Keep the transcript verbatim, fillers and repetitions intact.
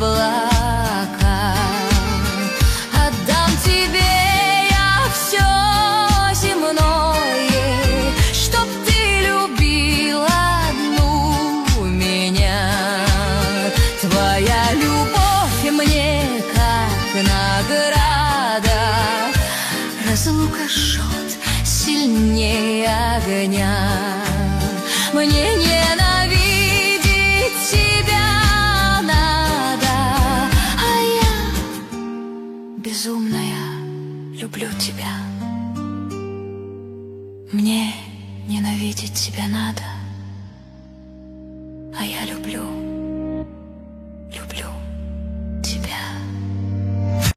облака. Отдам тебе я все земное, чтоб ты любила одну меня. Твоя любовь мне как награда, разлука жжет сильнее огня. Мне ненавидеть тебя надо, а я, безумная, люблю тебя. Мне ненавидеть тебя надо, а я люблю